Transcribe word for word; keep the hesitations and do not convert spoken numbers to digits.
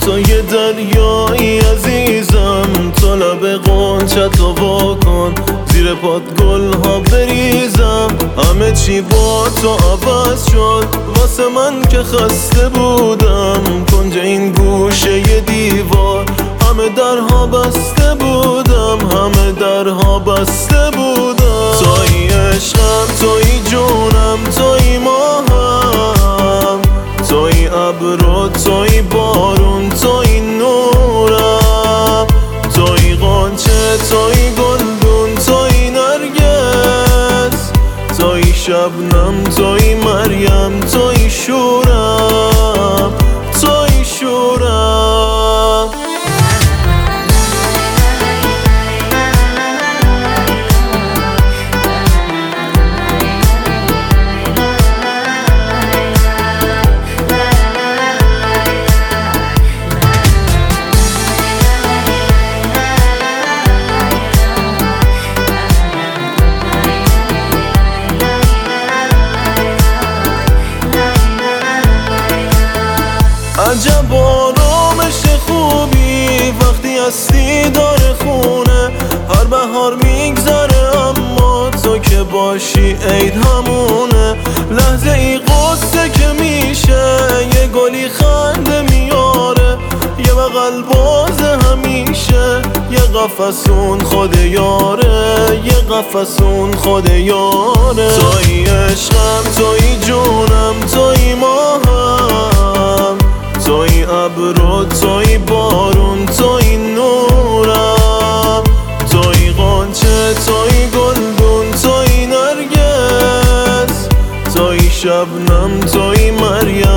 تو یه دریایی عزیزم، تو لب غنچت رو واکن، زیر پات گل ها بریزم. همه چی با تو عوض شد واسه من که خسته بودم. کنج این گوشه ی دیوار همه درها بسته بودم، همه درها بسته بودم. توی عشقم، توی جونم، توی ماهم، توی ابر، توی بارون، توی نورم، توی غنچه، توی گلدون، توی نرگس، توی شبنم، توی مریم، توی شورم، توی شورم. عجب آرامش خوبی وقتی هستی داره خونه، هر بهار میگذره اما تو که باشی عید همونه. لحظه ای قصه که میشه، یه گلی خنده میاره، یه بغل باز همیشه، یه قفسون خود یاره، یه قفسون خود یاره. توی عشقم، توی جونم، توی ماهم، توی ابر، توی بارون، توی نورم، توی غنچه، توی گلدون، توی نرگس، توی شبنم، توی مریم،